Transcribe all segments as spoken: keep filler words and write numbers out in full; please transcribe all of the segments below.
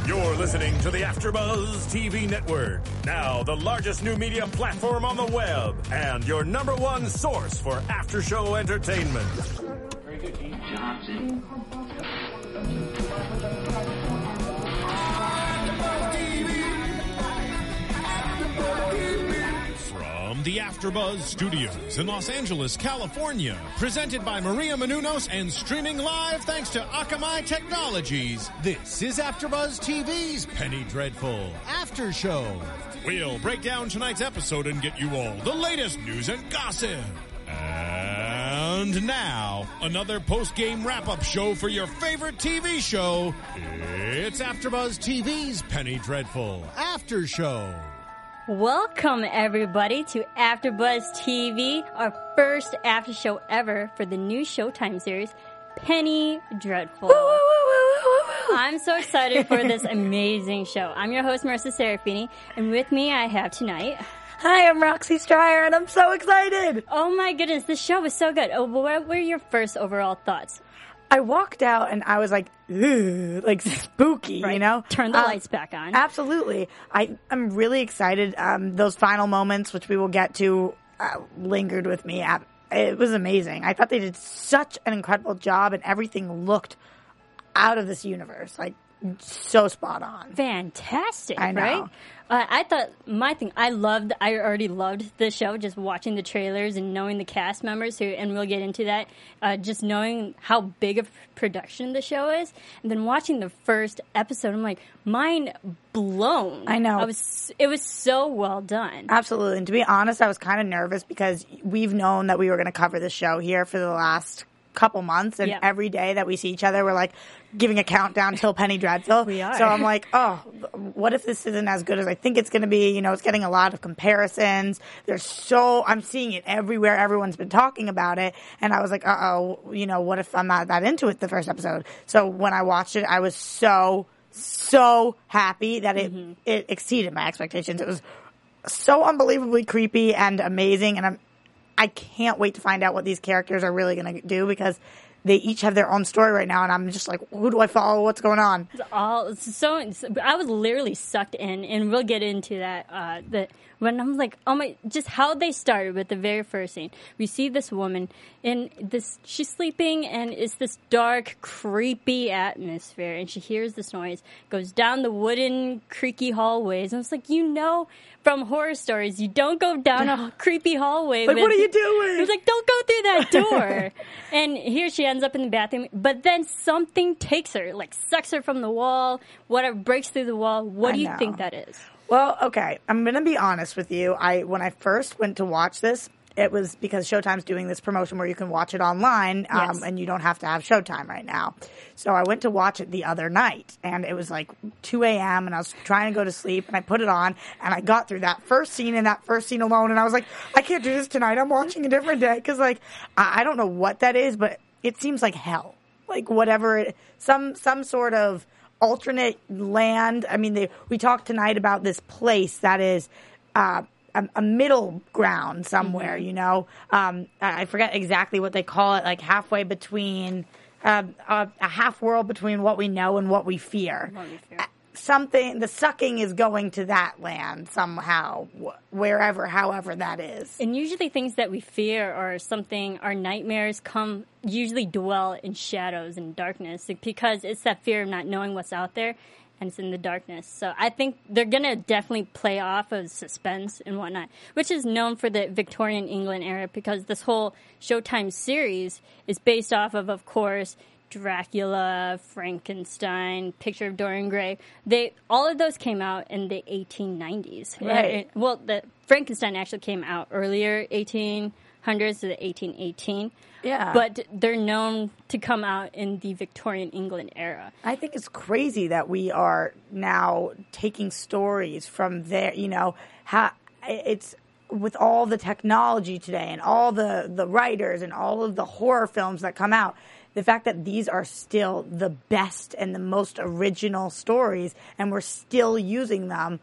You're listening to the AfterBuzz T V Network, now the largest new media platform on the web, and your number one source for after-show entertainment. Very good, Keith Johnson. From the AfterBuzz Studios in Los Angeles, California, presented by Maria Menounos and streaming live thanks to Akamai Technologies, this is AfterBuzz T V's Penny Dreadful After Show. We'll break down tonight's episode and get you all the latest news and gossip. And now, another post-game wrap-up show for your favorite T V show. It's AfterBuzz T V's Penny Dreadful After Show. Welcome, everybody, to AfterBuzz T V, our first after show ever for the new Showtime series, Penny Dreadful. Woo, woo, woo, woo, woo. I'm so excited for this amazing show. I'm your host, Marissa Serafini, and with me I have tonight... Hi, I'm Roxy Stryer, and I'm so excited! Oh my goodness, this show was so good. Oh, what were your first overall thoughts? I walked out and I was like, ugh, like spooky, right. you know? Turn the uh, lights back on. Absolutely. I, I'm really excited. Um, those final moments, which we will get to, uh, lingered with me. It was amazing. I thought they did such an incredible job, and everything looked out of this universe. Like, so spot on. Fantastic, I know. right? Uh, I thought, my thing, I loved, I already loved the show, just watching the trailers and knowing the cast members, who, and we'll get into that, uh, just knowing how big of production the show is, and then watching the first episode, I'm like, mind blown. I know. I was, it was so well done. Absolutely. And to be honest, I was kind of nervous because we've known that we were going to cover the show here for the last couple months, and yeah. every day that we see each other, we're like giving a countdown till Penny Dreadful. We are. So I'm like, oh, what if this isn't as good as I think it's going to be? You know, it's getting a lot of comparisons. There's so, I'm seeing it everywhere. Everyone's been talking about it. And I was like, uh oh, you know, what if I'm not that into it the first episode? So when I watched it, I was so, so happy that it, mm-hmm. it exceeded my expectations. It was so unbelievably creepy and amazing. And I'm, I can't wait to find out what these characters are really going to do, because they each have their own story right now, and I'm just like, who do I follow? What's going on? It's all so. I was literally sucked in, and we'll get into that. Uh, the when I'm like, oh my, just how they started with the very first scene. We see this woman in this. She's sleeping, and it's this dark, creepy atmosphere, and she hears this noise, goes down the wooden, creaky hallways, and it's like, you know, from horror stories, you don't go down a creepy hallway. Like, with, what are you doing? It was like, don't go through that door. And here she ends up in the bathroom, but then something takes her, like sucks her from the wall, whatever, breaks through the wall. What I do you know. think that is? Well, okay, I'm going to be honest with you. I when I first went to watch this, it was because Showtime's doing this promotion where you can watch it online, um, yes. and you don't have to have Showtime right now. So I went to watch it the other night, and it was like two a.m., and I was trying to go to sleep, and I put it on, and I got through that first scene and that first scene alone, and I was like, I can't do this tonight. I'm watching a different day, because, like, I, I don't know what that is, but it seems like hell. Like, whatever, it, some some sort of alternate land. I mean, they, we talked tonight about this place that is uh, a, a middle ground somewhere, mm-hmm. you know. Um, I forget exactly what they call it, like halfway between, uh, a, a half world between what we know and what we fear. What we fear. Something, the sucking is going to that land somehow, wh- wherever, however that is. And usually things that we fear or something, our nightmares come, usually dwell in shadows and darkness, because it's that fear of not knowing what's out there, and it's in the darkness. So I think they're going to definitely play off of suspense and whatnot, which is known for the Victorian England era, because this whole Showtime series is based off of, of course, Dracula, Frankenstein, Picture of Dorian Gray. They all of those came out in the eighteen nineties. Right. And, well, the Frankenstein actually came out earlier, eighteen hundreds to the eighteen eighteen. Yeah. But they're known to come out in the Victorian England era. I think it's crazy that we are now taking stories from there, you know, how it's with all the technology today and all the, the writers and all of the horror films that come out. The fact that these are still the best and the most original stories, and we're still using them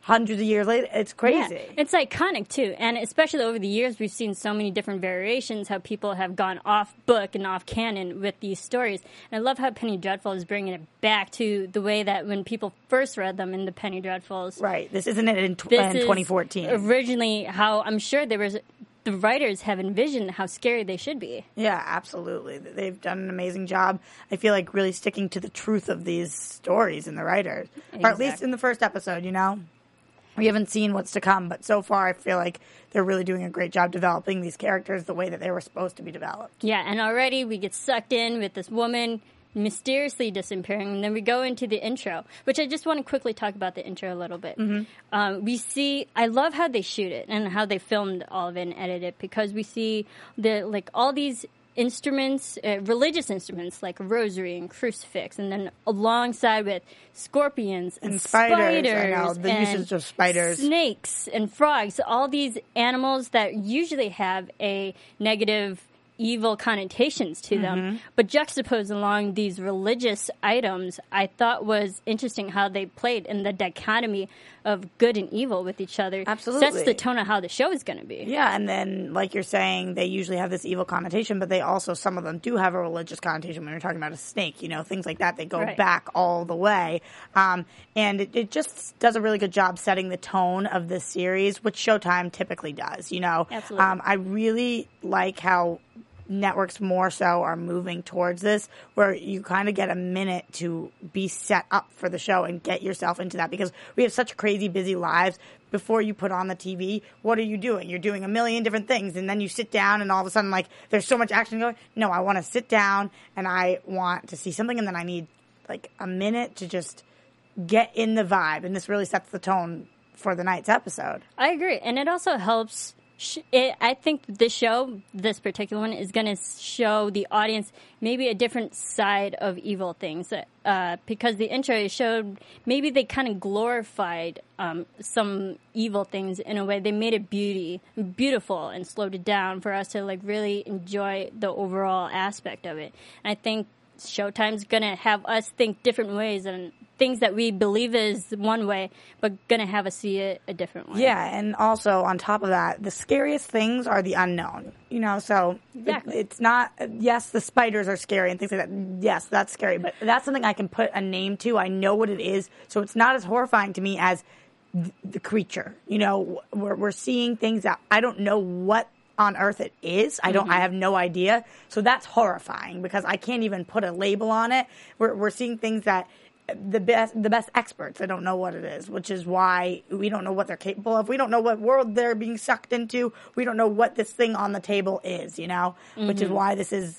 hundreds of years later. It's crazy. Yeah, it's iconic, too. And especially over the years, we've seen so many different variations, how people have gone off book and off canon with these stories. And I love how Penny Dreadful is bringing it back to the way that when people first read them in the Penny Dreadfuls. Right. This isn't it in, tw- this in twenty fourteen. Originally, how I'm sure there was... the writers have envisioned how scary they should be. Yeah, absolutely. They've done an amazing job. I feel like really sticking to the truth of these stories and the writers. Exactly. Or at least in the first episode, you know? We haven't seen what's to come, but so far I feel like they're really doing a great job developing these characters the way that they were supposed to be developed. Yeah, and already we get sucked in with this woman mysteriously disappearing, and then we go into the intro, which I just want to quickly talk about the intro a little bit. Mm-hmm. Um, we see, I love how they shoot it and how they filmed all of it and edited it, because we see the like all these instruments, uh, religious instruments like a rosary and crucifix, and then alongside with scorpions and, and spiders, spiders I know, the and usage of spiders, snakes and frogs, all these animals that usually have a negative evil connotations to them, mm-hmm. but juxtaposed along these religious items, I thought was interesting how they played in the dichotomy of good and evil with each other. Absolutely. Sets the tone of how the show is going to be. Yeah, and then, like you're saying, they usually have this evil connotation, but they also, some of them do have a religious connotation when you're talking about a snake, you know, things like that. They go right. back all the way. Um, and it, it just does a really good job setting the tone of this series, which Showtime typically does, you know. Absolutely. Um, I really like how networks more so are moving towards this, where you kind of get a minute to be set up for the show and get yourself into that, because we have such crazy busy lives. Before you put on the T V, what are you doing? You're doing a million different things, and then you sit down and all of a sudden, like, there's so much action going. No, I want to sit down and I want to see something, and then I need like a minute to just get in the vibe, and this really sets the tone for the night's episode. I agree, and it also helps. It, I think this show, this particular one, is going to show the audience maybe a different side of evil things. Uh, because the intro showed maybe they kind of glorified um, some evil things in a way. They made it beauty, beautiful and slowed it down for us to like really enjoy the overall aspect of it. And I think Showtime's going to have us think different ways and things that we believe is one way, but going to have us see it a different way. Yeah, and also on top of that, the scariest things are the unknown. You know, so exactly. it, it's not, yes, the spiders are scary and things like that. Yes, that's scary, but that's something I can put a name to. I know what it is, so it's not as horrifying to me as th- the creature. You know, we're, we're seeing things that I don't know what on earth it is. I don't, mm-hmm. I have no idea. So that's horrifying because I can't even put a label on it. We're, we're seeing things that the best, the best experts, they don't know what it is, which is why we don't know what they're capable of. We don't know what world they're being sucked into. We don't know what this thing on the table is, you know, mm-hmm. which is why this is,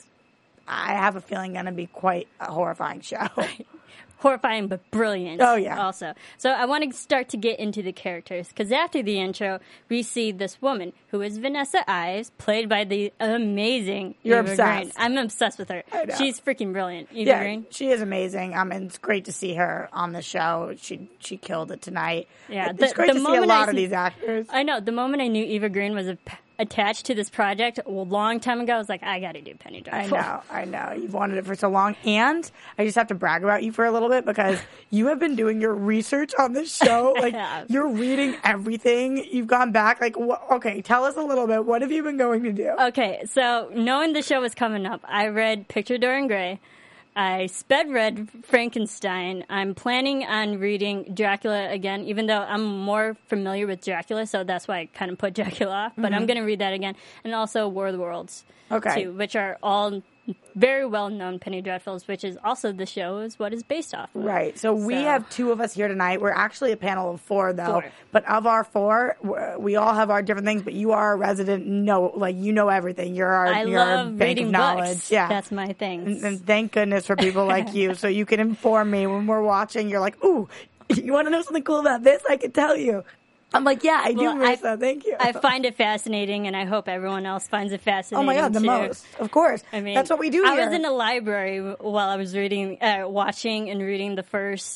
I have a feeling, going to be quite a horrifying show. Horrifying but brilliant. Oh, yeah. Also. So I want to start to get into the characters, because after the intro, we see this woman who is Vanessa Ives, played by the amazing You're Eva obsessed. Green. I'm obsessed with her. I know. She's freaking brilliant. Eva yeah, Green. She is amazing. Um, and it's great to see her on the show. She she killed it tonight. Yeah, it's the, great the to see a moment lot I, of these actors. I know. The moment I knew Eva Green was a attached to this project a long time ago, I was like, I got to do Penny Dreadful. I know, I know. You've wanted it for so long. And I just have to brag about you for a little bit, because you have been doing your research on this show. Like, you're reading everything. You've gone back. Like, wh- okay, tell us a little bit. What have you been going to do? Okay, so knowing the show was coming up, I read Picture Dorian Gray. I sped read Frankenstein. I'm planning on reading Dracula again, even though I'm more familiar with Dracula, so that's why I kind of put Dracula off. But mm-hmm. I'm going to read that again. And also War of the Worlds, okay. too, which are all very well-known Penny Dreadfuls, which is also the show is what is based off of. Right. So, so we have two of us here tonight. We're actually a panel of four, though. Four. But of our four, we all have our different things. But you are a resident. No, like you know everything. You're our, I you're love our bank reading of knowledge. Books. Yeah, that's my thing. And, and thank goodness for people like you, so you can inform me when we're watching. You're like, ooh, you want to know something cool about this? I can tell you. I'm like, yeah, I do, well, Marissa. I, Thank you. I find it fascinating, and I hope everyone else finds it fascinating. Oh my God, the too. most. Of course. I mean, that's what we do I here. was in a library while I was reading, uh, watching and reading the first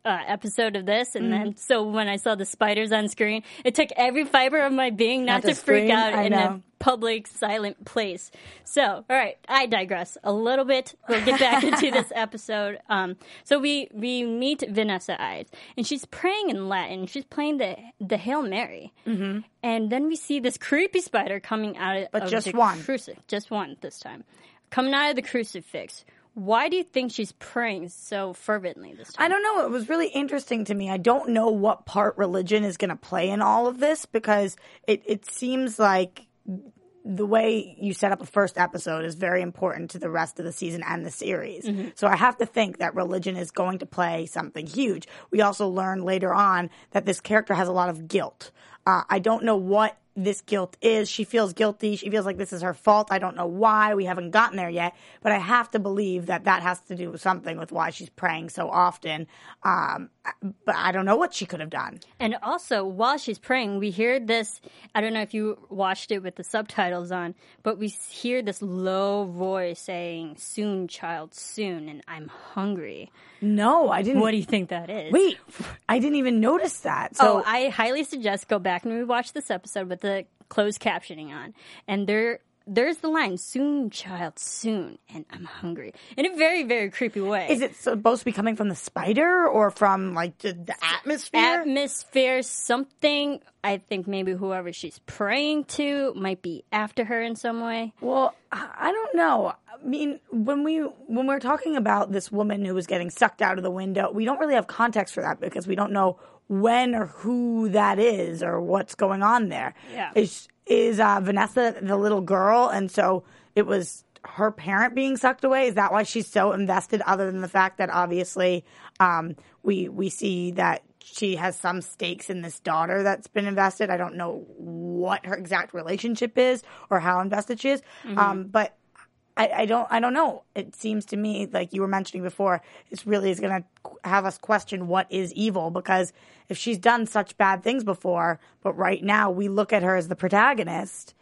uh, episode of this, and Mm. then so when I saw the spiders on screen, it took every fiber of my being not, Not to to freak scream? out I in know. a public, silent place. So, all right, I digress a little bit. We'll get back into this episode. Um, so we we meet Vanessa Ives, and she's praying in Latin. She's playing the the Hail Mary, mm-hmm. and then we see this creepy spider coming out of, But of just the one. crucifix. Just one this time, coming out of the crucifix. Why do you think she's praying so fervently this time? I don't know. It was really interesting to me. I don't know what part religion is going to play in all of this because it, it seems like the way you set up a first episode is very important to the rest of the season and the series. Mm-hmm. So I have to think that religion is going to play something huge. We also learn later on that this character has a lot of guilt. Uh, I don't know what this guilt is. She feels guilty. She feels like this is her fault. I don't know why. We haven't gotten there yet, but I have to believe that that has to do with something with why she's praying so often. Um, but I don't know what she could have done. And also, while she's praying, we hear this, I don't know if you watched it with the subtitles on, but we hear this low voice saying, "Soon, child, soon, and I'm hungry." No, I didn't. What do you think that is? Wait, I didn't even notice that. So oh, I highly suggest go back and rewatch this episode with the closed captioning on. And there, there's the line, "Soon, child, soon, and I'm hungry," in a very, very creepy way. is it supposed to be coming from the spider or from like the, the atmosphere? Atmosphere, something. I think maybe whoever she's praying to might be after her in some way. Well, I I don't know. I mean, when we when we're talking about this woman who was getting sucked out of the window, we don't really have context for that because we don't know when or who that is or what's going on there. Yeah. Is is uh, Vanessa the little girl, and so it was her parent being sucked away? Is that why she's so invested? Other than the fact that obviously um, we we see that she has some stakes in this daughter that's been invested. I don't know what her exact relationship is or how invested she is, mm-hmm. um, but. I, I don't. I don't know. It seems to me, like you were mentioning before, this really is going to have us question what is evil. Because if she's done such bad things before, but right now we look at her as the protagonist,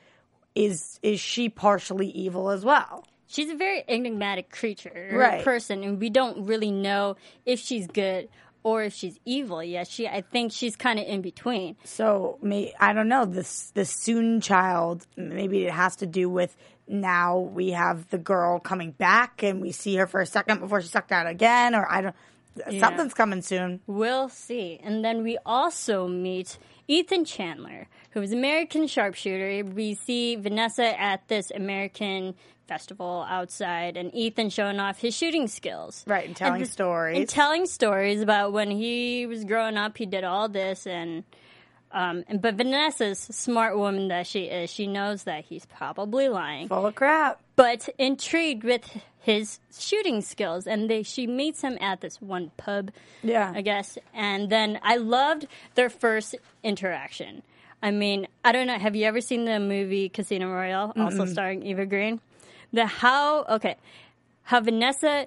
is is she partially evil as well? She's a very enigmatic creature, or Right. person, and we don't really know if she's good or if she's evil yet. She, I think, she's kind of in between. So, may, I don't know. This this soon child. Maybe it has to do with. Now we have the girl coming back and we see her for a second before she's sucked out again, or I don't, Yeah. something's coming soon. We'll see. And then we also meet Ethan Chandler, who is an American sharpshooter. We see Vanessa at this American festival outside, and Ethan showing off his shooting skills. Right, and telling th- stories. And telling stories about when he was growing up, he did all this, and Um, and, but Vanessa's smart woman that she is, she knows that he's probably lying, Full of crap. but intrigued with his shooting skills. And they, she meets him at this one pub, Yeah. I guess. And then I loved their first interaction. I mean, I don't know. Have you ever seen the movie Casino Royale, also starring Eva Green? The how, okay, how Vanessa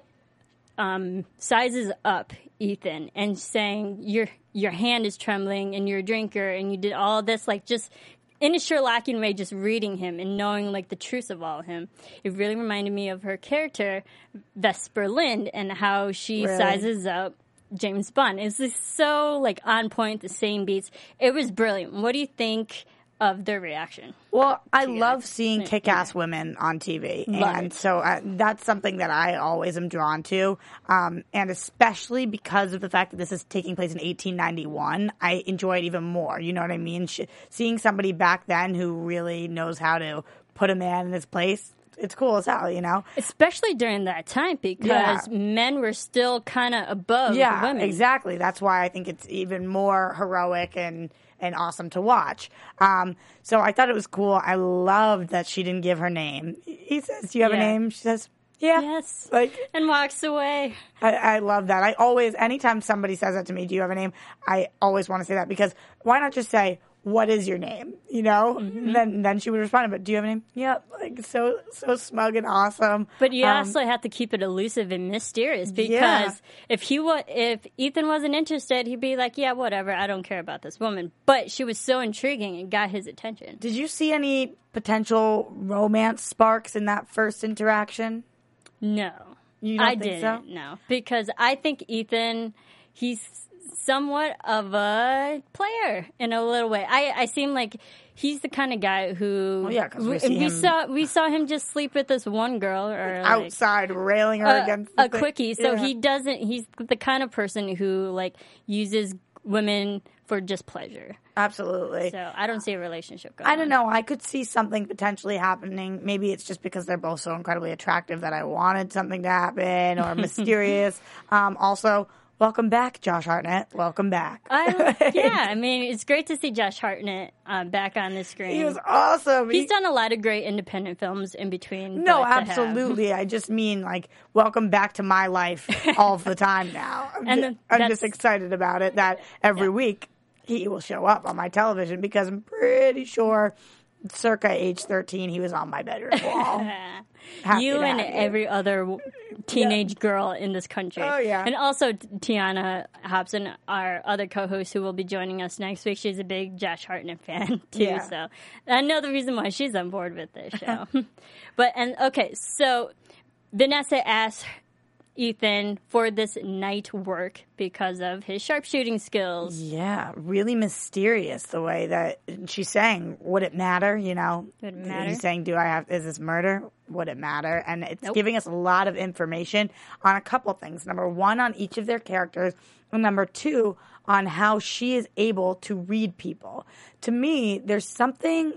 um, sizes up Ethan and saying, your your hand is trembling and you're a drinker and you did all this, like just in a Sherlockian way, just reading him and knowing like the truth of all of him. It really reminded me of her character, Vesper Lind, and how she Really? sizes up James Bond. It's just so like on point, the same beats. It was brilliant. What do you think of their reaction? Well, I Yeah. love seeing kick-ass women on T V, Love and it. so uh, that's something that I always am drawn to, um, and especially because of the fact that this is taking place in eighteen ninety-one, I enjoy it even more. You know what I mean? Sh- seeing somebody back then who really knows how to put a man in his place, it's cool as hell, you know? Especially during that time, because Yeah. men were still kind of above Yeah, women. exactly. That's why I think it's even more heroic and, and awesome to watch. Um, so I thought it was cool. I loved that she didn't give her name. He says, "Do you have Yeah. a name?" She says, "Yeah." Yes. Like, And walks away. I, I love that. I always, anytime somebody says that to me, "Do you have a name?" I always want to say that, because why not just say, "What is your name?" You know? Mm-hmm. And then then she would respond, "But do you have a name?" Yep. Like, so so smug and awesome. But you Um, also have to keep it elusive and mysterious, because Yeah. if he wa- if Ethan wasn't interested, he'd be like, "Yeah, whatever. I don't care about this woman." But she was so intriguing and got his attention. Did you see any potential romance sparks in that first interaction? No, You don't I think didn't. so? No, because I think Ethan, he's somewhat of a player in a little way. I, I seem like he's the kind of guy who. Well, yeah, because we, we, see we him saw we saw him just sleep with this one girl or like, outside railing her a, against a the quickie. So yeah. he doesn't. He's the kind of person who like uses women for just pleasure. Absolutely. So I don't see a relationship going I don't on. know. I could see something potentially happening. Maybe it's just because they're both so incredibly attractive that I wanted something to happen or mysterious. Um, also, welcome back, Josh Hartnett. Welcome back. I, yeah, I mean, it's great to see Josh Hartnett uh, back on the screen. He was awesome. He's he, done a lot of great independent films in between. No, that I have. absolutely. I just mean, like, welcome back to my life all the time now. I'm, And just, then I'm just excited about it that every Yeah. week he will show up on my television because I'm pretty sure circa age thirteen he was on my bedroom wall. Happy You to and have you. every other w- teenage girl in this country. Oh, yeah. And also Tiana Hobson, our other co-host who will be joining us next week. She's a big Josh Hartnett fan, too. Yeah. So I know the reason why she's on board with this show. But, and okay, so Vanessa asked Ethan for this night work because of his sharpshooting skills. Yeah, really mysterious the way that she's saying, would it matter, you know? Would it matter? He's saying, do I have, is this murder? Would it matter? And it's Nope. giving us a lot of information on a couple things. Number one, on each of their characters. And number two, on how she is able to read people. To me, there's something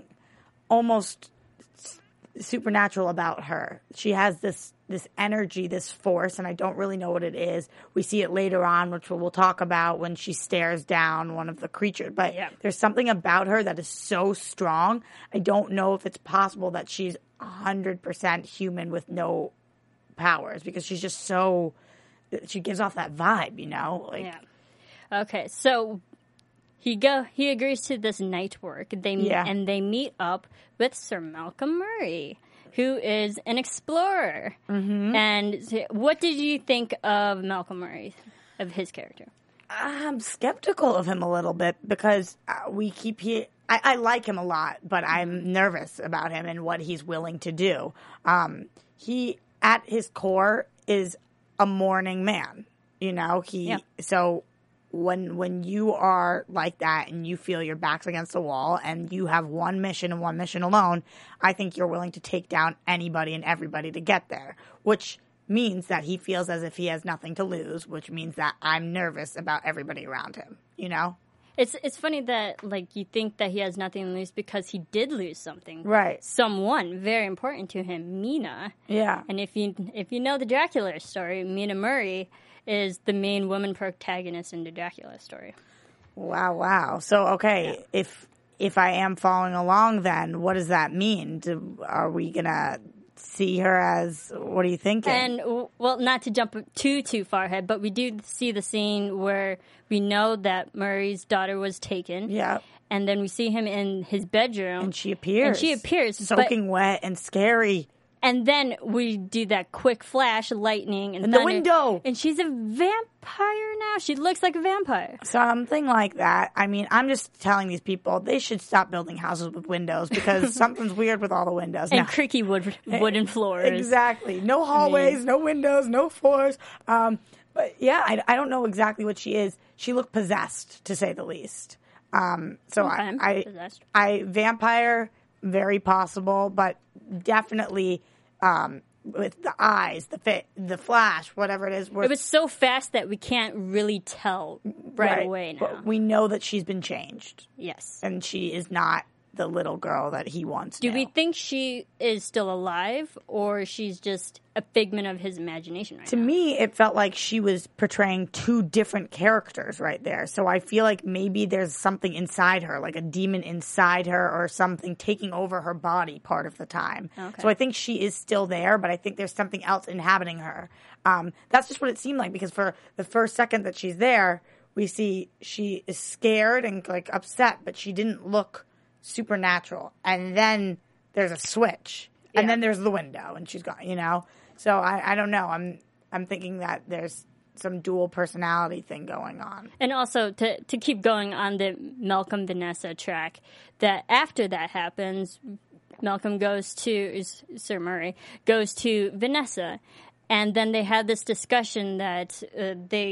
almost s- supernatural about her. She has this this energy, this force, and I don't really know what it is. We see it later on, which we'll talk about when she stares down one of the creatures. But Yeah. there's something about her that is so strong. I don't know if it's possible that she's one hundred percent human with no powers because she's just so, she gives off that vibe, you know? Like, Yeah. Okay, so he go he agrees to this night work. They Yeah. and they meet up with Sir Malcolm Murray, who is an explorer. Mm-hmm. And what did you think of Malcolm Murray, of his character? I'm skeptical of him a little bit because uh, we keep he. I, I like him a lot, but I'm nervous about him and what he's willing to do. Um, he, at his core, is a morning man. You know, he Yeah. so when when you are like that and you feel your back's against the wall and you have one mission and one mission alone, I think you're willing to take down anybody and everybody to get there, which means that he feels as if he has nothing to lose, which means that I'm nervous about everybody around him, you know? It's it's funny that like you think that he has nothing to lose because he did lose something. Right. Someone very important to him, Mina. Yeah. And if you if you know the Dracula story, Mina Murray is the main woman protagonist in the Dracula story. Wow, wow. So, okay, if if I am following along, then what does that mean? Do, are we gonna see her as? What are you thinking? And w- well, not to jump too too far ahead, but we do see the scene where we know that Murray's daughter was taken. yeah, And then we see him in his bedroom. and she appears. And she appears, but- soaking wet and scary. And then we do that quick flash, lightning, and In the thunder, window. And she's a vampire now. She looks like a vampire. Something like that. I mean, I'm just telling these people they should stop building houses with windows because something's weird with all the windows. And Now- creaky wood wooden floors. Exactly. No hallways, no windows, no floors. Um, but yeah, I, I don't know exactly what she is. She looked possessed, to say the least. Um, so Okay, I, I, possessed. I, vampire, very possible, but definitely um, with the eyes, the fit, the flash, whatever it is. We're, It was so fast that we can't really tell right, away now. But we know that she's been changed, Yes. and she is not the little girl that he once Do knew. we think she is still alive, or she's just a figment of his imagination right To now? me, it felt like she was portraying two different characters right there. So I feel like maybe there's something inside her, like a demon inside her or something taking over her body part of the time. Okay. So I think she is still there, but I think there's something else inhabiting her. Um, that's just what it seemed like because for the first second that she's there, we see she is scared and like upset, but she didn't look supernatural. And then there's a switch. And Yeah. then there's the window and she's gone, you know? So I, I don't know. I'm I'm thinking that there's some dual personality thing going on. And also, to to keep going on the Malcolm Vanessa track, that after that happens, Malcolm goes to, is Sir Murray, goes to Vanessa. And then they had this discussion that uh, they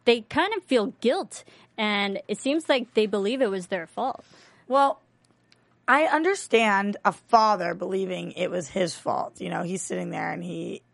they kind of feel guilt, and it seems like they believe it was their fault. Well, I understand a father believing it was his fault. You know, he's sitting there and he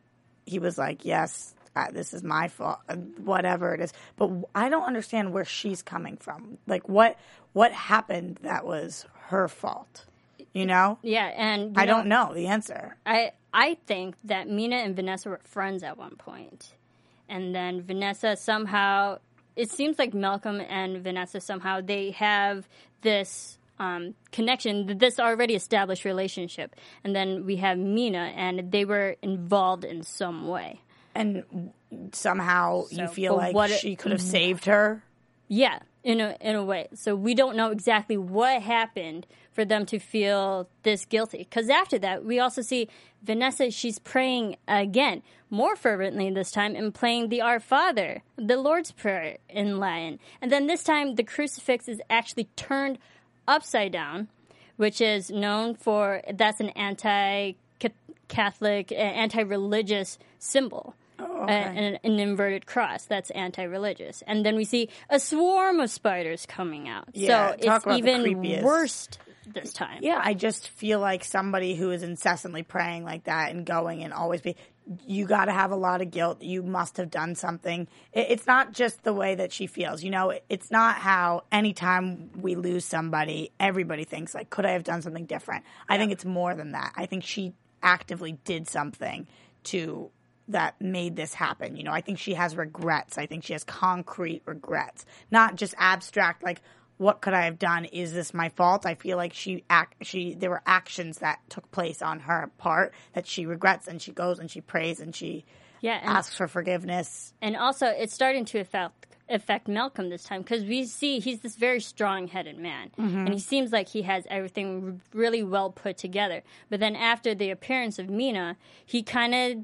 he was like, yes, uh, this is my fault, uh, whatever it is. But I don't understand where she's coming from. Like, what what happened that was her fault? You know? Yeah, and you I know, don't know the answer. I I think that Mina and Vanessa were friends at one point. And then Vanessa somehow, it seems like Malcolm and Vanessa somehow, they have this um, connection, this already established relationship. And then we have Mina, and they were involved in some way. And somehow So, you feel but like what it- she could have saved her? Yeah, in a in a way. So we don't know exactly what happened for them to feel this guilty. Because after that, we also see Vanessa, she's praying again, more fervently this time, and playing the Our Father, the Lord's Prayer in Latin. And then this time, the crucifix is actually turned upside down, which is known for, that's an anti-Catholic, uh, anti-religious symbol. Oh, okay. Uh, an, an inverted cross that's anti-religious, and then we see a swarm of spiders coming out. Yeah, so talk it's about the even creepiest. worse this time. Yeah, I just feel like somebody who is incessantly praying like that and going and always be, you got to have a lot of guilt. You must have done something. It, it's not just the way that she feels. You know, it, it's not how anytime we lose somebody, everybody thinks like, could I have done something different? I think it's more than that. I think she actively did something to that made this happen. You know, I think she has regrets. I think she has concrete regrets, not just abstract, like, what could I have done? Is this my fault? I feel like she act, she, there were actions that took place on her part that she regrets, and she goes and she prays and she Yeah, and, asks for forgiveness. and also it's starting to affect affect Malcolm this time, because we see he's this very strong-headed man, Mm-hmm. and he seems like he has everything really well put together. But then after the appearance of Mina, he kind of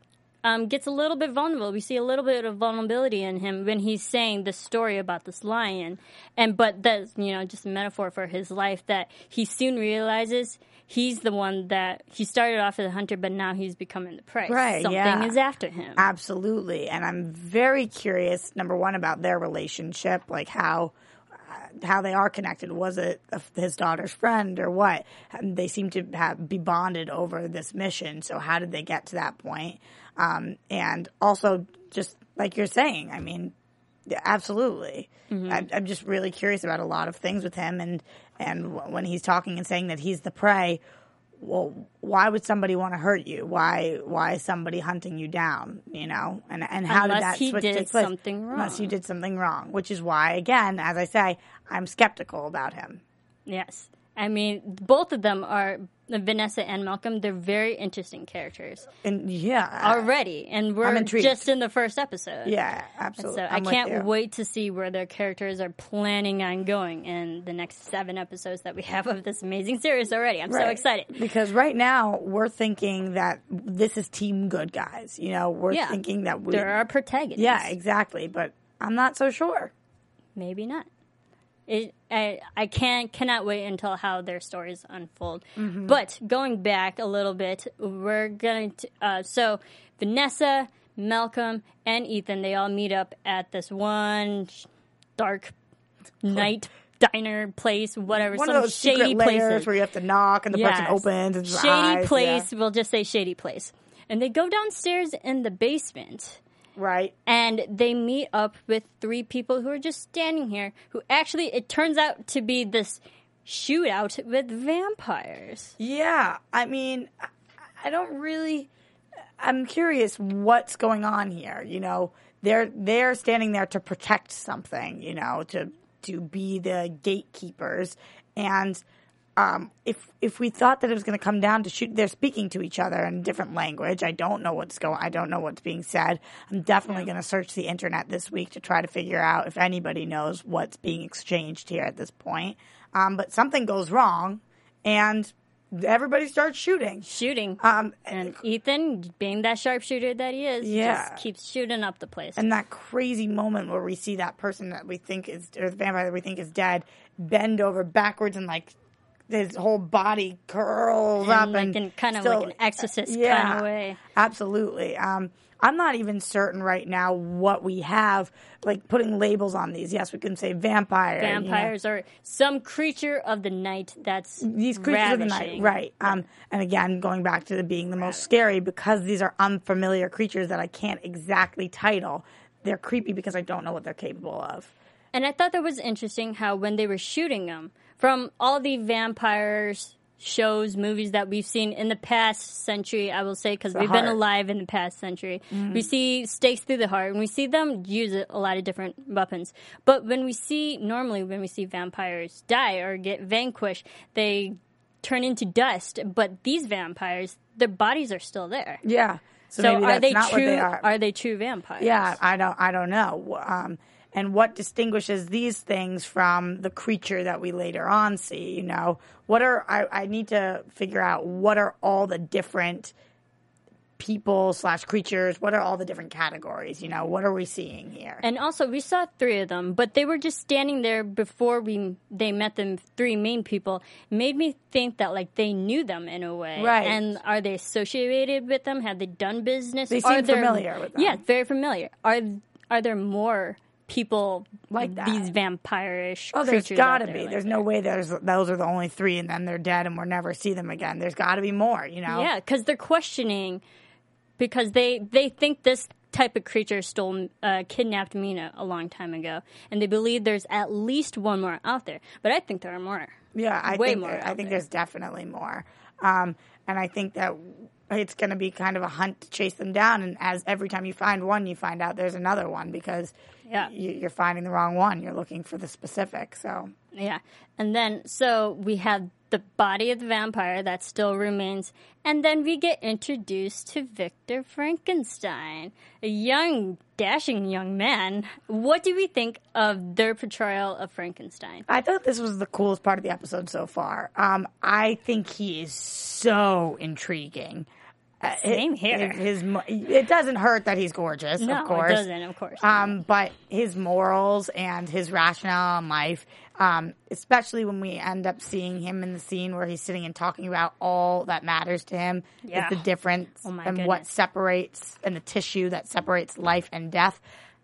Um, gets a little bit vulnerable. We see a little bit of vulnerability in him when he's saying the story about this lion, and but that's, you know, just a metaphor for his life, that he soon realizes he's the one that he started off as a hunter, but now he's becoming the prey. Right, Something yeah. is after him. Absolutely. And I'm very curious, number one, about their relationship, like how uh, how they are connected. Was it a, his daughter's friend or what? And they seem to have, be bonded over this mission. So how did they get to that point? Um, and also, just like you're saying, I mean, yeah, absolutely. Mm-hmm. I, I'm just really curious about a lot of things with him. And, and when he's talking and saying that he's the prey, well, why would somebody want to hurt you? Why why is somebody hunting you down, you know? And and how Unless did that he switch did take place? something Unless you wrong. did something wrong, which is why, again, as I say, I'm skeptical about him. Yes. I mean, both of them are, Vanessa and Malcolm, they're very interesting characters And yeah, already. And I'm we're intrigued. just in the first episode. yeah, absolutely. So I'm I with you. can't wait to see where their characters are planning on going in the next seven episodes that we have of this amazing series already. I'm so Right. excited. Because right now we're thinking that this is team good guys. You know, we're Yeah. thinking that we There are protagonists. Yeah, exactly. But I'm not so sure. Maybe not. It, I I can't cannot wait until how their stories unfold. Mm-hmm. But going back a little bit, we're going to uh, so Vanessa, Malcolm, and Ethan, they all meet up at this one sh- dark night diner place, whatever, One some of those shady secret layers places. where you have to knock and the person Yes. opens. And Shady eyes, place. yeah. We'll just say shady place. And they go downstairs in the basement. Right. And they meet up with three people who are just standing here, who actually, it turns out to be this shootout with vampires. Yeah, I mean, I- I don't really. I'm curious what's going on here. You know, they're they're standing there to protect something. You know, to to be the gatekeepers. And um, if if we thought that it was going to come down to shoot, they're speaking to each other in different language. I don't know what's going. I don't know what's being said. I'm definitely going to search the internet this week to try to figure out if anybody knows what's being exchanged here at this point. Um, but something goes wrong, and everybody starts shooting. Shooting. Um, and Ethan, being that sharpshooter that he is, Yeah. just keeps shooting up the place. And that crazy moment where we see that person that we think is, or the vampire that we think is dead, bend over backwards and like his whole body curls and up like and in kind of still- like an exorcist yeah, kind of way. Absolutely. Um, I'm not even certain right now what we have, like putting labels on these. Yes, we can say vampire. Vampires you know. or some creature of the night that's These creatures of the night, ravishing. right? Um, and again, going back to the being the most scary, because these are unfamiliar creatures that I can't exactly title. They're creepy because I don't know what they're capable of. And I thought that was interesting how when they were shooting them, from all the vampires shows, movies that we've seen in the past century, I will say, because we've been heart. alive in the past century, we see stakes through the heart, and we see them use a lot of different weapons. But when we see, normally when we see vampires die or get vanquished, they turn into dust. But these vampires, their bodies are still there. Yeah. So, So, maybe are that's they not true? what they are. Are they true vampires? Yeah, I don't. I don't know. Um, and what distinguishes these things from the creature that we later on see? You know, what are I? I need to figure out what are all the different people slash creatures. What are all the different categories? You know, what are we seeing here? And also, we saw three of them, but they were just standing there before we they met the three main people. It made me think that like they knew them in a way, Right. And are they associated with them? Have they done business? They Are seem there- familiar with them. Yeah, very familiar. Are are there more people Like that? These vampire-ish Oh, there's creatures got to out there be. like There's that? no way there's those are the only three, and then they're dead, and we'll never see them again. There's got to be more. You know? Yeah, because they're questioning because they they think this type of creature stole uh, kidnapped Mina a long time ago, and they believe there's at least one more out there. But I think there are more. Yeah, I Way think more there- I out think there. there's definitely more, um, and I think that it's going to be kind of a hunt to chase them down. And as every time you find one, you find out there's another one because Yeah. you, you're finding the wrong one. You're looking for the specific. So Yeah. And then, so we have the body of the vampire that still remains. And then we get introduced to Victor Frankenstein, a young, dashing young man. What do we think of their portrayal of Frankenstein? I thought this was the coolest part of the episode so far. Um, I think he is so intriguing. Uh, Same it- here. His, mo- it doesn't hurt that he's gorgeous, No, of course. it doesn't, of course. Um, but his morals and his rationale in life, um, especially when we end up seeing him in the scene where he's sitting and talking about all that matters to him, Yeah. is the difference Oh my and what goodness. separates and the tissue that separates life and death.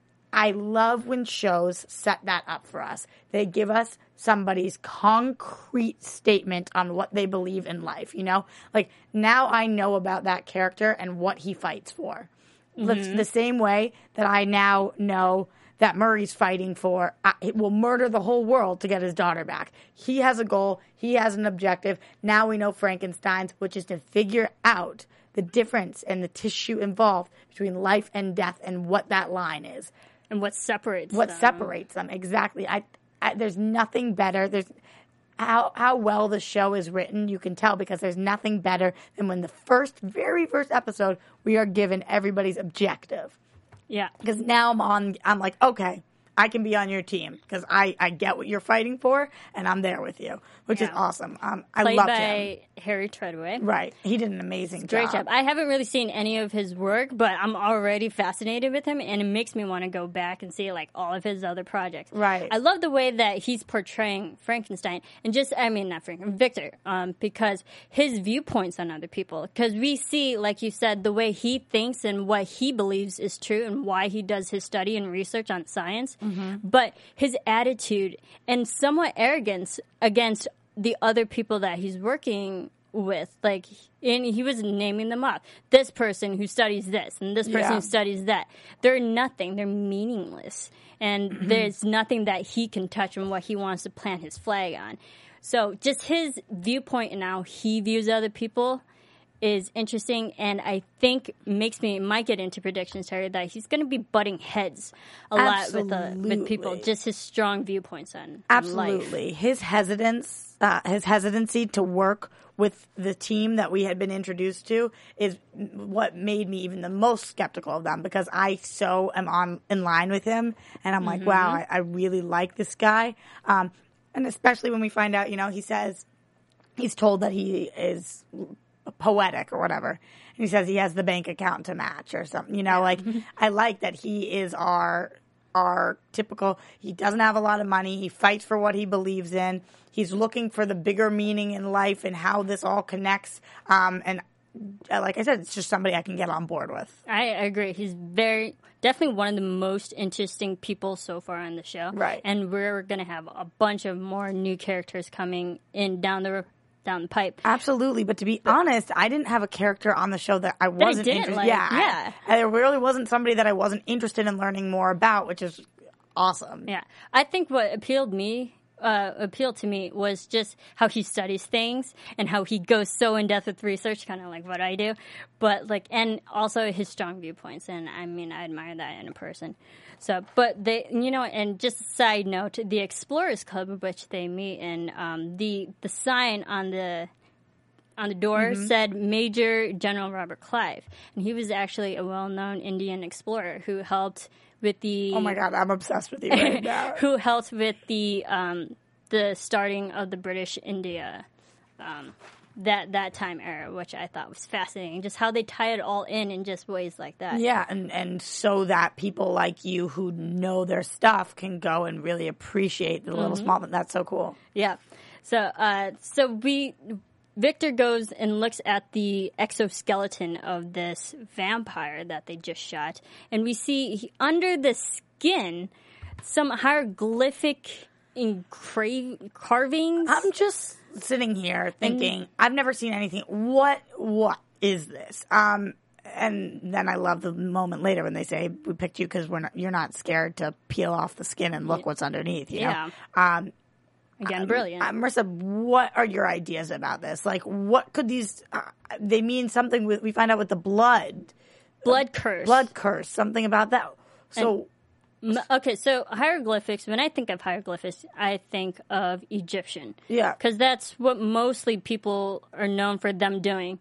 I love when shows set that up for us. They give us somebody's concrete statement on what they believe in life, you know? Like, now I know about that character and what he fights for. Mm-hmm. The same way that I now know that Murray's fighting for, uh, it will murder the whole world to get his daughter back. He has a goal. He has an objective. Now we know Frankenstein's, which is to figure out the difference and the tissue involved between life and death and what that line is. And what separates What them. separates them, exactly. I, I there's nothing better. There's how how well the show is written, you can tell, because there's nothing better than when the first, very first episode, we are given everybody's objective. Yeah. Because now I'm on, I'm like, okay, I can be on your team because I, I get what you're fighting for and I'm there with you, which is Yeah. awesome. Um, I Played loved by him. Harry Treadway. Right. He did an amazing Great job. job. I haven't really seen any of his work, but I'm already fascinated with him, and it makes me want to go back and see like all of his other projects. Right. I love the way that he's portraying Frankenstein, and just I mean not Frank, Victor, um, because his viewpoints on other people. Because we see, like you said, the way he thinks and what he believes is true, and why he does his study and research on science. Mm-hmm. But his attitude and somewhat arrogance against the other people that he's working with, like, and he was naming them up. This person who studies this, and this person Yeah. who studies that. They're nothing. They're meaningless, and Mm-hmm. there's nothing that he can touch and what he wants to plant his flag on. So, just his viewpoint and how he views other people is interesting, and I think makes me might get into predictions, Terry, that he's going to be butting heads a lot with uh, with people. Absolutely. Just his strong viewpoints on, on life. Absolutely. His hesitance, uh, his hesitancy to work with the team that we had been introduced to is what made me even the most skeptical of them, because I so am on in line with him, and I'm like, wow, I, I really like this guy. Um, and especially when we find out, you know, he says he's told that he is poetic or whatever. And he says he has the bank account to match or something, you know, like I like that he is our are typical. He doesn't have a lot of money. He fights for what he believes in. He's looking for the bigger meaning in life and how this all connects. Um, and like I said, it's just somebody I can get on board with. I agree. He's very definitely one of the most interesting people so far on the show. Right. And we're going to have a bunch of more new characters coming in down the down the pipe. Absolutely, but to be but, honest, I didn't have a character on the show that I wasn't interested. Like, yeah, yeah. I, there really wasn't somebody that I wasn't interested in learning more about, which is awesome. Yeah, I think what appealed me. Uh, appealed to me was just how he studies things and how he goes so in depth with research, kind of like what I do, but like, and also his strong viewpoints. And I mean, I admire that in a person. So, but they, you know, and just a side note, the Explorers Club, which they meet in, um, the the sign on the on the door mm-hmm. said Major General Robert Clive, and he was actually a well-known Indian explorer who helped. With the oh my god, I'm obsessed with you right now. Who helped with the um, the starting of the British India um, that that time era, which I thought was fascinating. Just how they tie it all in in just ways like that. Yeah, and and so that people like you who know their stuff can go and really appreciate the little mm-hmm. small. That's so cool. Yeah. So uh, so we. Victor goes and looks at the exoskeleton of this vampire that they just shot, and we see he, under the skin some hieroglyphic engrave carvings. I'm just sitting here thinking, and, I've never seen anything. What what is this? Um, and then I love the moment later when they say, "We picked you because we're not, you're not scared to peel off the skin and look yeah. what's underneath." You yeah. know? Um, Again, brilliant. Uh, Marissa, what are your ideas about this? Like, what could these, uh, they mean something with, we find out with the blood. Blood curse. Blood curse, something about that. So. And, okay, so hieroglyphics, when I think of hieroglyphics, I think of Egyptian. Yeah. Because that's what mostly people are known for them doing.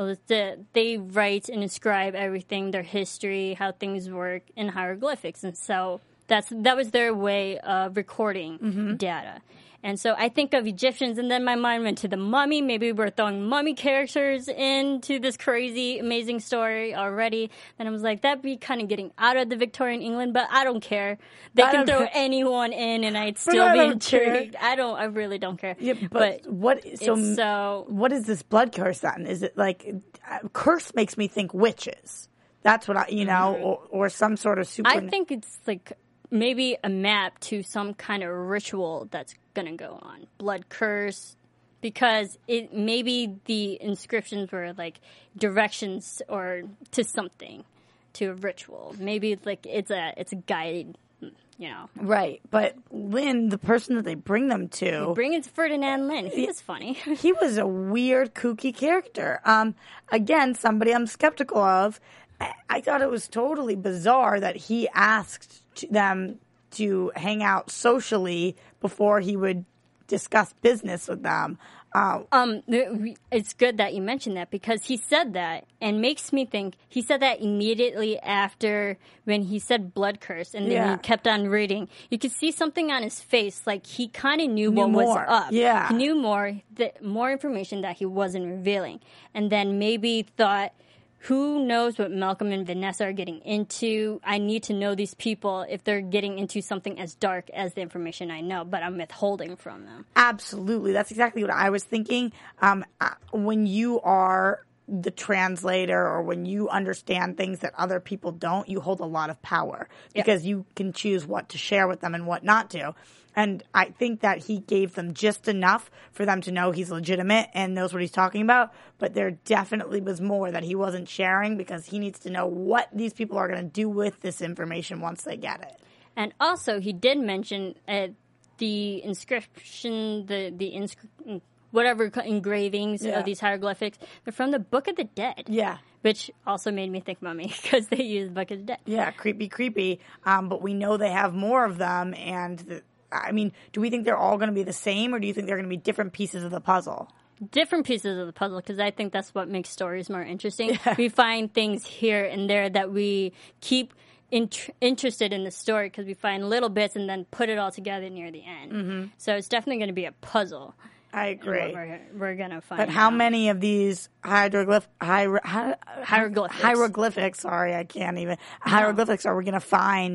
They write and inscribe everything, their history, how things work in hieroglyphics. And so that's that was their way of recording mm-hmm. data. And so I think of Egyptians, and then my mind went to the mummy. Maybe we're throwing mummy characters into this crazy, amazing story already. Then I was like, that'd be kind of getting out of the Victorian England, but I don't care. They I can throw care. anyone in, and I'd still I be intrigued. Care. I don't. I really don't care. Yeah, but, but what? So, so what is this blood curse then? Is it like uh, curse makes me think witches? That's what I, you know, mm-hmm. or, or some sort of super. I think it's like. Maybe a map to some kind of ritual that's going to go on. Blood curse. Because it maybe the inscriptions were like directions or to something, to a ritual. Maybe it's like it's a it's a guide, you know. Right. But Lynn, the person that they bring them to. They bring it to Ferdinand Lynn. He was funny. He was a weird, kooky character. Um, again, somebody I'm skeptical of. I thought it was totally bizarre that he asked to them to hang out socially before he would discuss business with them. Uh, um, it's good that you mentioned that because he said that and makes me think he said that immediately after when he said blood curse and then yeah. he kept on reading. You could see something on his face, like he kind of knew, knew what more. was up. Yeah. He knew more, the, more information that he wasn't revealing. And then maybe thought, who knows what Malcolm and Vanessa are getting into? I need to know these people if they're getting into something as dark as the information I know, but I'm withholding from them. Absolutely. That's exactly what I was thinking. Um, when you are the translator or when you understand things that other people don't, you hold a lot of power because yep. you can choose what to share with them and what not to. And I think that he gave them just enough for them to know he's legitimate and knows what he's talking about. But there definitely was more that he wasn't sharing because he needs to know what these people are going to do with this information once they get it. And also, he did mention uh, the inscription, the the inscri- whatever engravings yeah. of these hieroglyphics. They're from the Book of the Dead. Yeah. Which also made me think mummy because they use Book of the Dead. Yeah, creepy, creepy. Um, but we know they have more of them and the I mean, do we think they're all going to be the same, or do you think they're going to be different pieces of the puzzle? Different pieces of the puzzle, because I think that's what makes stories more interesting. Yeah. We find things here and there that we keep int- interested in the story because we find little bits and then put it all together near the end. Mm-hmm. So it's definitely going to be a puzzle. I agree. We're, we're going to find But how out. many of these hieroglyph, hier, hier, hieroglyphics. hieroglyphics, sorry, I can't even, hieroglyphics are we going to find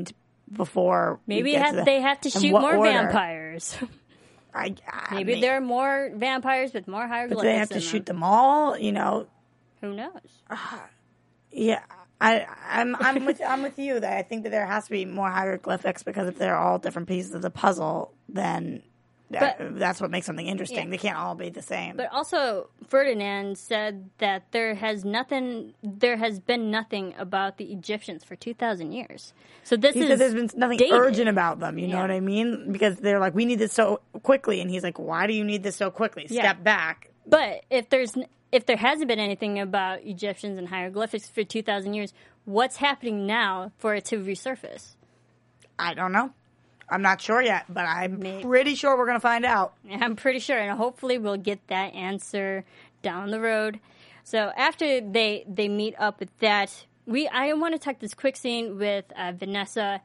before we Maybe get have, to the, they have to and shoot what more order. vampires. I, I Maybe mean, there are more vampires with more hieroglyphics. But do they have to in shoot them. them all? You know, Who knows? yeah. I, I'm I'm with I'm with you that I think that there has to be more hieroglyphics because if they're all different pieces of the puzzle, then that, But- that's what makes something interesting. Yeah. They can't all be the same. But also, Ferdinand said that there has nothing, there has been nothing about the Egyptians for two thousand years. So this he is said there's been nothing dated. urgent about them. You know Yeah. what I mean? Because they're like, we need this so quickly, and he's like, why do you need this so quickly? Yeah. Step back. But if there's n- if there hasn't been anything about Egyptians and hieroglyphics for two thousand years, what's happening now for it to resurface? I don't know. I'm not sure yet, but I'm Maybe. pretty sure we're gonna find out. I'm pretty sure, and hopefully we'll get that answer down the road. So after they they meet up with that, we I want to take this quick scene with uh, Vanessa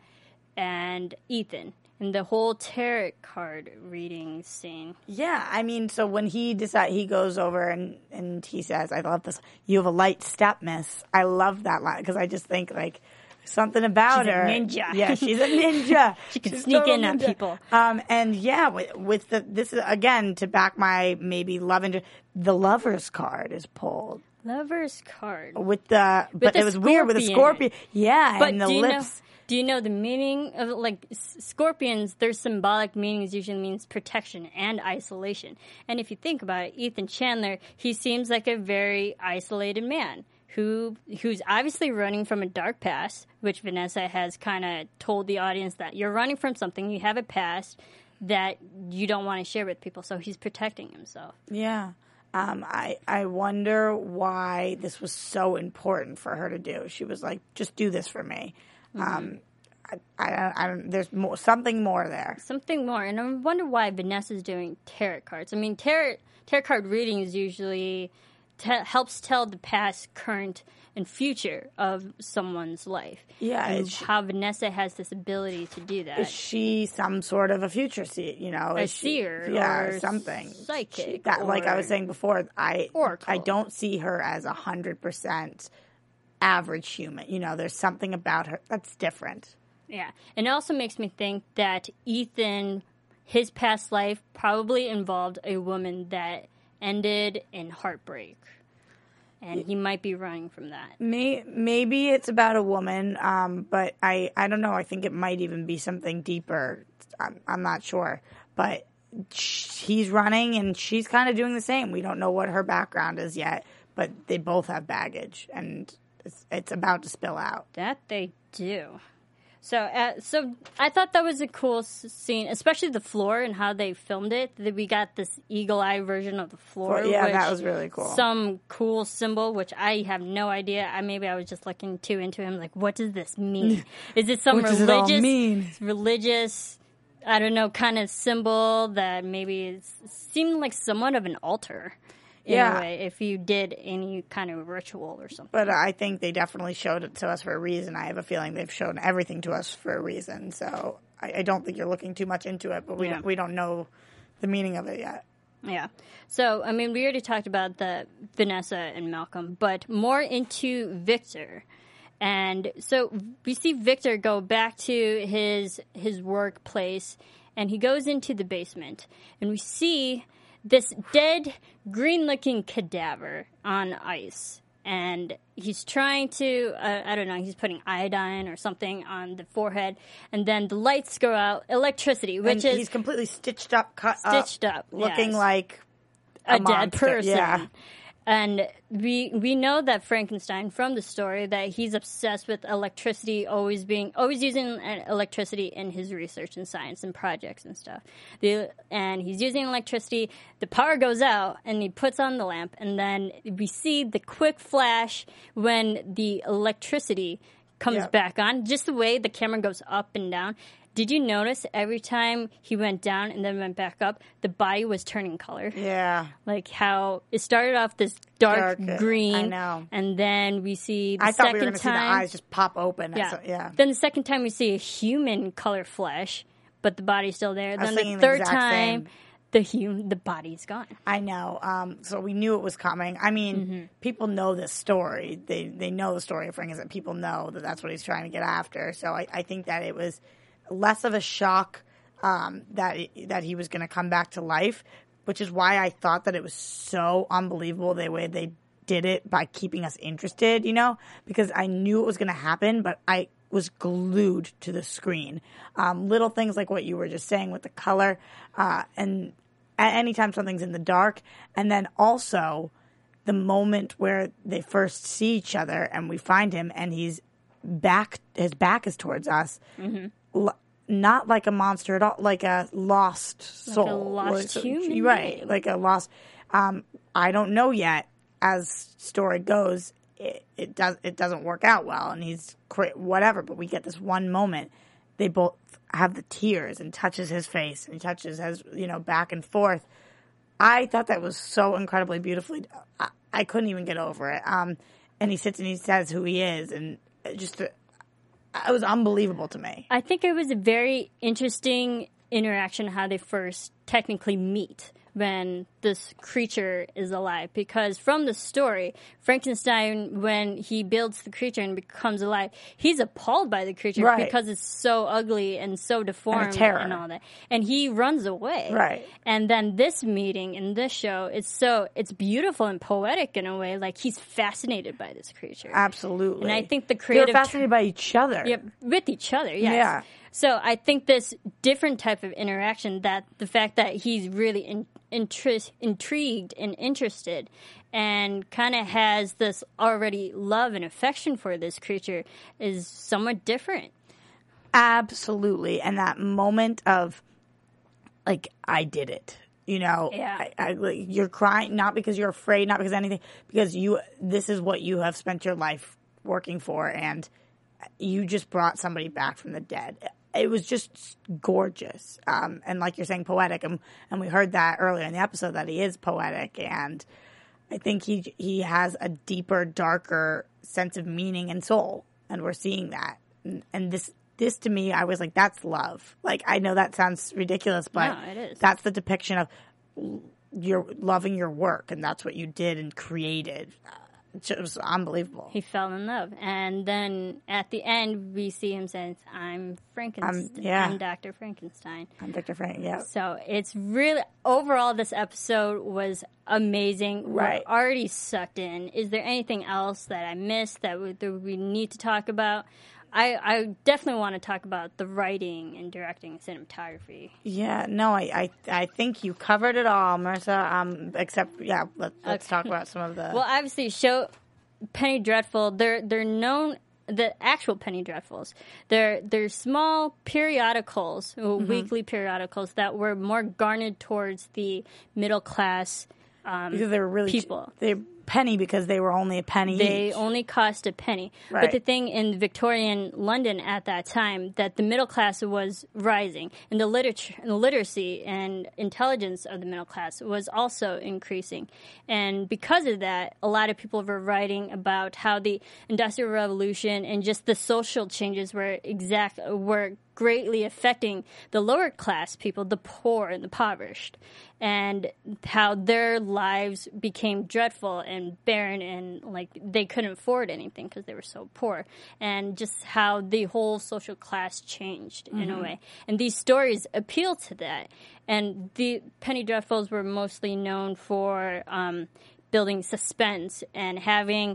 and Ethan and the whole tarot card reading scene. Yeah, I mean, so when he decide he goes over and and he says, "I love this. You have a light step, miss." I love that line because I just think like something about She's a her. ninja. Yeah, she's a ninja. She can She's sneak total in on ninja. people. Um, and yeah, with, with the this is again to back my maybe love and the lovers card is pulled Lover's card. with the but the it was weird with the scorpion. scorpion. Yeah, But and the do you lips. know? Do you know the meaning of like s- scorpions? Their symbolic meanings usually means protection and isolation. And if you think about it, Ethan Chandler, he seems like a very isolated man who who's obviously running from a dark past, which Vanessa has kind of told the audience that you're running from something, you have a past that you don't want to share with people. So he's protecting himself. Yeah. Um, I I wonder why this was so important for her to do. She was like, "Just do this for me." Mm-hmm. Um, I, I, I don't. There's more, something more there. Something more, and I wonder why Vanessa's doing tarot cards. I mean, tarot tarot card readings usually te- helps tell the past, current, and future of someone's life. Yeah, and it's- how Vanessa has this ability to do that. Is she some sort of a future see? You know, A is she- seer yeah, or something psychic She- that, like I or was saying before, I oracle. I don't see her as a hundred percent average human. You know, there's something about her that's different. Yeah, and it also makes me think that Ethan, his past life probably involved a woman that ended in heartbreak, and he might be running from that. May, maybe it's about a woman, um, but I, I don't know. I think it might even be something deeper. I'm, I'm not sure. But sh- he's running and she's kind of doing the same. We don't know what her background is yet, but they both have baggage and it's, it's about to spill out. That they do. So, uh, so I thought that was a cool s- scene, especially the floor and how they filmed it. That we got this eagle eye version of the floor. Yeah, which- that was really cool. Some cool symbol, which I have no idea. I maybe I was just looking too into him. Like, what does this mean? Is it some What does religious, it all mean? religious, I don't know, kind of symbol that maybe is, seemed like somewhat of an altar? In Yeah. a way, if you did any kind of ritual or something. But I think they definitely showed it to us for a reason. I have a feeling they've shown everything to us for a reason. So I, I don't think you're looking too much into it, but we Yeah. don't, we don't know the meaning of it yet. Yeah. So, I mean, we already talked about the Vanessa and Malcolm, but more into Victor. And so we see Victor go back to his his workplace, and he goes into the basement, and we see this dead, green-looking cadaver on ice. And he's trying to, uh, I don't know, he's putting iodine or something on the forehead, and then the lights go out, electricity, which and is he's completely stitched up, cut stitched up, looking yes. like a, a, dead monster. person. Yeah. And we we know that Frankenstein from the story that he's obsessed with electricity, always being always using uh, electricity in his research and science and projects and stuff. The and he's using electricity. The power goes out, and he puts on the lamp, and then we see the quick flash when the electricity comes Yeah. back on. Just the way the camera goes up and down. Did you notice every time he went down and then went back up, the body was turning color? Yeah. Like how it started off this dark, Dark, green, I know. and then we see the I thought second we were going to see the time. eyes just pop open. yeah. So, yeah. Then the second time we see a human color flesh, but the body's still there. was Then thinking the the third exact time, same. the hum- the body's gone. I know. Um, so we knew it was coming. I mean, mm-hmm. people know this story. They they know the story of Frankenstein. People know that that's what he's trying to get after. So I, I think that it was less of a shock um, that it, that he was going to come back to life, which is why I thought that it was so unbelievable the way they did it by keeping us interested, you know, because I knew it was going to happen, but I was glued to the screen. Um, little things like what you were just saying with the color, uh, and at any time something's in the dark, and then also the moment where they first see each other and we find him and he's back, his back is towards us, mm-hmm. l- not like a monster at all, like a lost soul. Like a lost like, human. Right, being. like a lost, um, I don't know yet, as story goes, it, it does it doesn't work out well, and he's cra- whatever. But we get this one moment. They both have the tears, and touches his face, and he touches his, you know, back and forth. I thought that was so incredibly beautifully. I, I couldn't even get over it. Um, and he sits and he says who he is, and it just it was unbelievable to me. I think it was a very interesting interaction how they first technically meet when this creature is alive, because from the story, Frankenstein, when he builds the creature and becomes alive, he's appalled by the creature right. because it's so ugly and so deformed and, and all that, and he runs away. Right. And then this meeting in this show, it's so it's beautiful and poetic in a way. Like, he's fascinated by this creature. Absolutely. And I think the creative they're fascinated by each other. Yeah, with each other. Yes. Yeah. So I think this different type of interaction, that the fact that he's really in, intri- intrigued and interested and kind of has this already love and affection for this creature, is somewhat different. Absolutely. And that moment of, like, I did it. You know, yeah. I, I, like, you're crying, not because you're afraid, not because of anything, because you, this is what you have spent your life working for, and you just brought somebody back from the dead. It was just gorgeous. Um, and like you're saying, poetic. And, and we heard that earlier in the episode, that he is poetic. And I think he he has a deeper, darker sense of meaning and soul. And we're seeing that. And, and this, this to me, I was like, that's love. Like, I know that sounds ridiculous, but no, it is. That's the depiction of you're loving your work. And that's what you did and created. It was unbelievable. He fell in love. And then at the end, we see him saying, I'm Frankenstein. Um, yeah. I'm Doctor Frankenstein. I'm Doctor Frank, yeah. So it's really, overall, this episode was amazing. Right. We're already sucked in. Is there anything else that I missed that we, that we need to talk about? I, I definitely want to talk about the writing and directing and cinematography. Yeah, no, I, I, I think you covered it all, Marissa. Um, except, yeah, let, let's Okay. talk about some of the. Well, obviously, show Penny Dreadful. They're they're known. The actual Penny Dreadfuls. They're they're small periodicals, mm-hmm. weekly periodicals that were more garnered towards the middle class. Um, because they were really people. They penny because they were only a penny They each. only cost a penny. Right. But the thing in Victorian London at that time, that the middle class was rising, and the literature, the literacy and intelligence of the middle class was also increasing. And because of that, a lot of people were writing about how the Industrial Revolution and just the social changes were exact were greatly affecting the lower class people, the poor and the impoverished, and how their lives became dreadful and barren, and like they couldn't afford anything because they were so poor, and just how the whole social class changed mm-hmm. in a way. And these stories appeal to that. And the Penny Dreadfuls were mostly known for um, building suspense and having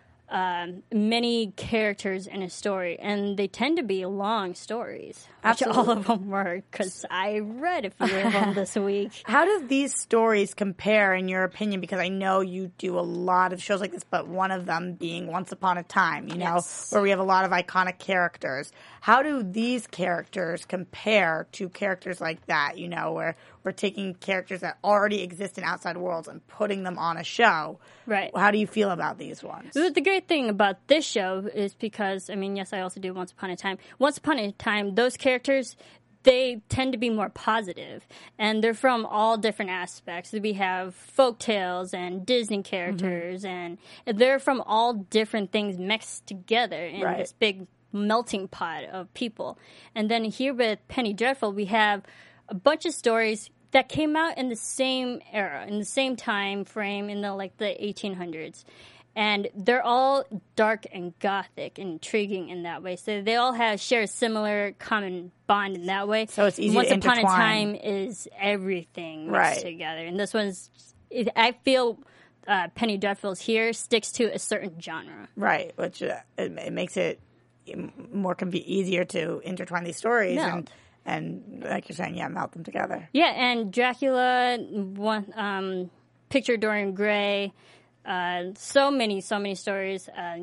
Um, many characters in a story, and they tend to be long stories, which Absolutely. all of them were, because I read a few of them this week. How do these stories compare, in your opinion? Because I know you do a lot of shows like this, but one of them being Once Upon a Time, you know, Yes. where we have a lot of iconic characters. How do these characters compare to characters like that, you know, where we're taking characters that already exist in outside worlds and putting them on a show? Right. How do you feel about these ones? The great thing about this show is because, I mean, yes, I also do Once Upon a Time. Once Upon a Time, those characters, they tend to be more positive, and they're from all different aspects. We have folk tales and Disney characters, mm-hmm. and they're from all different things mixed together in Right. this big melting pot of people. And then here with Penny Dreadful, we have a bunch of stories that came out in the same era, in the same time frame, in the like the eighteen hundreds. And they're all dark and gothic and intriguing in that way. So they all have share a similar common bond in that way. So it's easy Once to Upon intertwine. a Time is everything mixed Right. together. And this one's, it, I feel uh, Penny Dreadfuls here sticks to a certain genre. Right, which uh, it, it makes it more can be easier to intertwine these stories Meld. and, and like you're saying, yeah, melt them together. Yeah, and Dracula, one, um, Picture Dorian Gray, uh, so many, so many stories. Uh,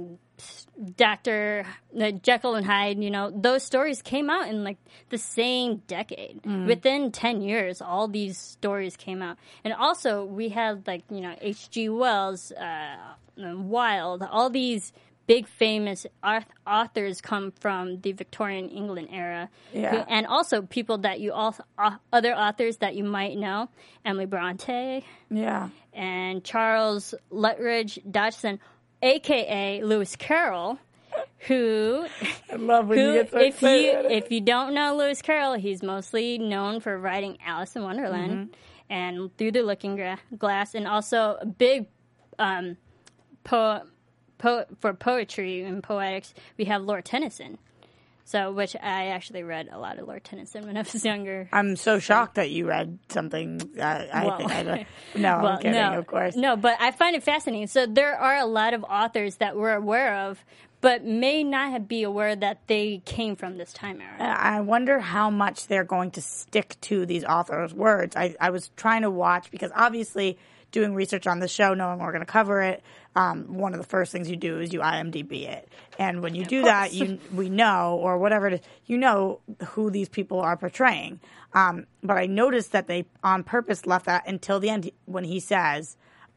Doctor uh, Jekyll and Hyde, you know, those stories came out in like the same decade. Mm. Within ten years, all these stories came out. And also, we had like, you know, H G Wells, uh, Wilde, all these big famous authors come from the Victorian England era. Yeah. Who, and also people that you also, uh, other authors that you might know, Emily Bronte Yeah. and Charles Lutwidge Dodgson, a k a. Lewis Carroll, who, I love when who you get so if you excited. if you don't know Lewis Carroll, he's mostly known for writing Alice in Wonderland Mm-hmm. and Through the Looking Gra- Glass, and also a big um, po- po- for poetry and poetics, we have Lord Tennyson. So, which I actually read a lot of Lord Tennyson when I was younger. I'm so shocked that you read something. Uh, I Well, think I don't. No, well, I'm kidding, no, of course. No, but I find it fascinating. So there are a lot of authors that we're aware of, but may not have be aware that they came from this time era. I wonder how much they're going to stick to these authors' words. I, I was trying to watch because obviously doing research on the show, knowing we're going to cover it, um, one of the first things you do is you I M D B it. And when you do that, you we know, or whatever it is, you know who these people are portraying. Um, but I noticed that they on purpose left that until the end when he says,